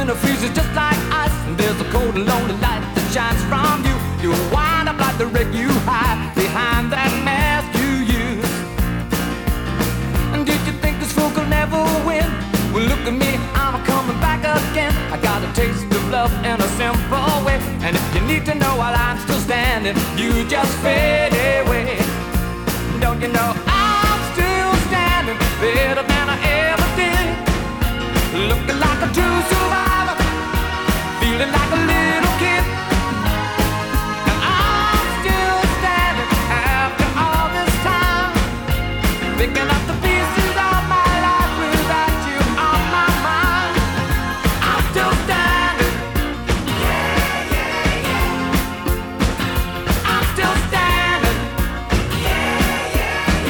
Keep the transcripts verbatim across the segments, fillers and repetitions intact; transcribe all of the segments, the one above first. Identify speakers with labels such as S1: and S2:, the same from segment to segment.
S1: winter freezes just like ice, and there's a cold and lonely light that shines from you. You wind up like the wreck you hide behind that mask you use. And did you think this fool could never win? Well, look at me, I'm coming back again. I got a taste of love in a simple way, and if you need to know while I'm still standing, you just fade away. Don't you know I'm still standing better than I ever did, looking like a true survivor, feeling like a little kid. And I'm still standing after all this time, picking up the pieces of my life without you on my mind. I'm still standing. Yeah, yeah, yeah. I'm still standing. Yeah, yeah,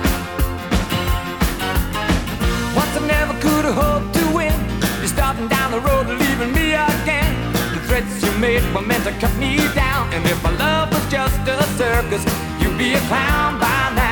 S1: yeah. Once I never could have hoped to win. You're starting down the road and leaving me again. The threats you made were meant to cut me down, and if my love was just a circus, you'd be a clown by now.